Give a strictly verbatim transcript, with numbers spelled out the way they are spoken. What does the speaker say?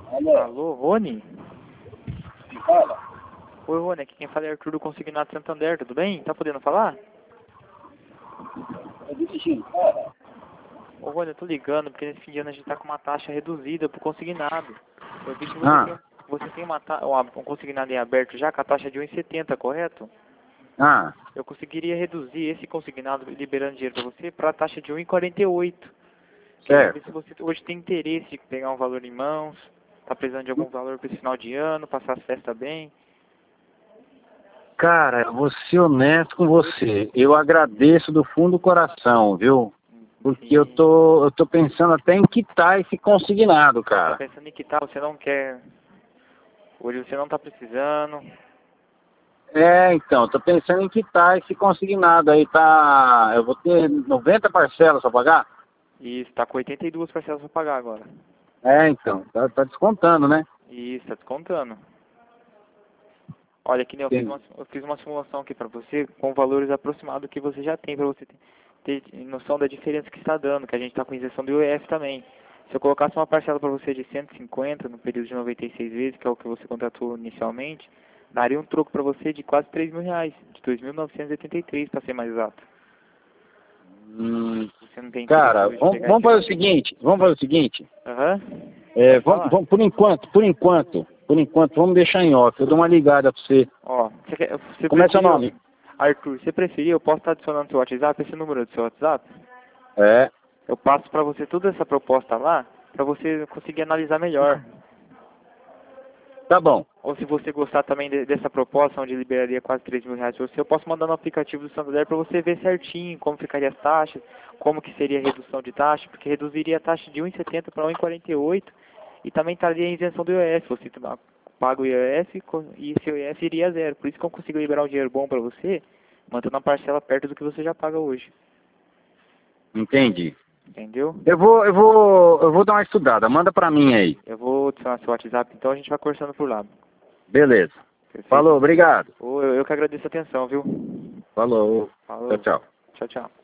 Alô? Alô, Rony? Fala. Oi, Rony, aqui quem fala é Arthur do Consignado Santander, tudo bem? Tá podendo falar? Tô dirigindo, fala. Ô, Rony, eu tô ligando porque nesse fim de ano a gente tá com uma taxa reduzida pro consignado. Eu vi que você Ah, tem, você tem uma ta uma- um consignado em aberto já com a taxa de um e setenta, correto? ah, Eu conseguiria reduzir esse consignado liberando dinheiro pra você para a taxa de um e quarenta e oito. Queria saber certo. se você hoje tem interesse de pegar um valor em mãos, tá precisando de algum valor para esse final de ano, passar as festas bem. Cara, eu vou ser honesto com você. Eu agradeço do fundo do coração, viu? Porque eu Sim. tô, eu tô pensando até em quitar esse consignado, Tá cara. pensando em que tal? Você não quer. Hoje você não tá precisando. É, então, tô pensando em quitar esse consignado aí, tá? Eu vou ter noventa parcelas pra pagar? Isso, tá com oitenta e duas parcelas para pagar agora. É, então, tá, tá descontando, né? Isso, tá descontando. Olha, que nem eu fiz Sim. uma, eu fiz uma simulação aqui pra você com valores aproximados que você já tem, pra você ter, ter noção da diferença que está dando, que a gente tá com isenção do I O F também. Se eu colocasse uma parcela para você de cento e cinquenta no período de noventa e seis vezes, que é o que você contratou inicialmente, daria um troco para você de quase três mil reais, de dois mil novecentos e oitenta e três para ser mais exato. Hum, Você não tem interesse cara, hoje de vamos, pegar vamos esse fazer o valor? seguinte, vamos fazer o seguinte. Aham. É, Pode vamos, falar. vamos, por enquanto, por enquanto, por enquanto, vamos deixar em off. Eu dou uma ligada pra você. Ó, você, quer, você Como é seu preferiu, nome? Arthur, você preferir, eu posso estar adicionando seu WhatsApp, esse número do seu WhatsApp? É, Eu passo para você toda essa proposta lá, para você conseguir analisar melhor. tá bom. Ou se você gostar também de, dessa proposta, onde liberaria quase três mil reais para você, eu posso mandar no aplicativo do Santander para você ver certinho como ficaria as taxas, como que seria a redução de taxa, porque reduziria a taxa de um e setenta para um e quarenta e oito e também estaria a isenção do I O F. Você tomar- paga o I O F e seu I O F iria a zero. Por isso que eu consigo liberar um dinheiro bom para você, mantendo a parcela perto do que você já paga hoje. Entendi. Entendeu? Eu vou, eu vou, eu vou dar uma estudada. Manda pra mim aí. Eu vou adicionar seu WhatsApp, então a gente vai conversando por lá. Beleza. Perfeito? Falou, obrigado. Ô, Eu, eu que agradeço a atenção, viu? Falou. Tchau, Falou. tchau. Tchau, tchau.